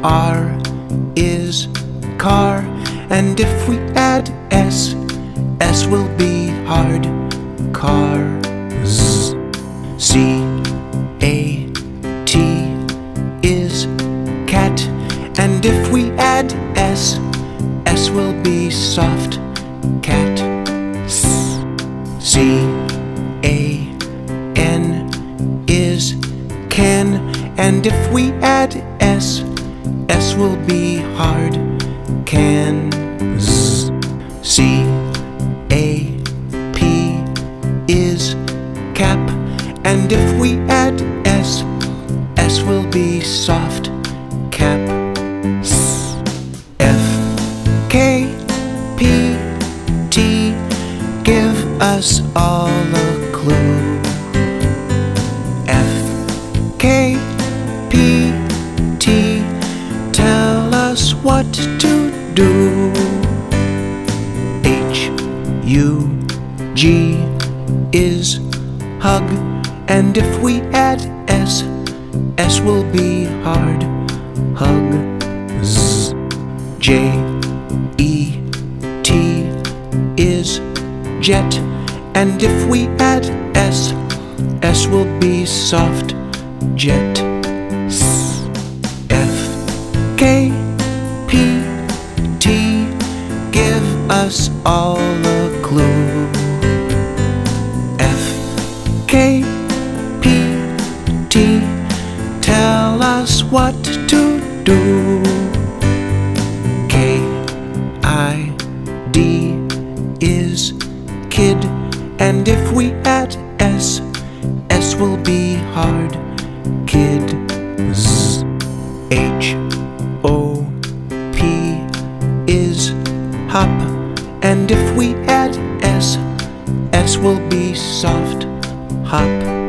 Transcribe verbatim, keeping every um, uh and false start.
R is car, and if we add S, S will be hard. Cars. C A T is cat, and if we add S, S will be soft. Cat. C A N is can, and if we add S, S will be hard. Cans. C A P is cap, and if we add S, S will be soft. Cap. F K P T, give us all a clue. F K P T, tell us what to do. H U G is hug, and if we add S, S will be hard. Hugs. J E T is jet, and if we add S, S will be soft. Jet. F K P T, give us all a clue. F K P T, tell us what to do. K I D is kid, and if we add S, S will be hard. Kids. H O P is hop, and if we add S, S will be soft. Hop.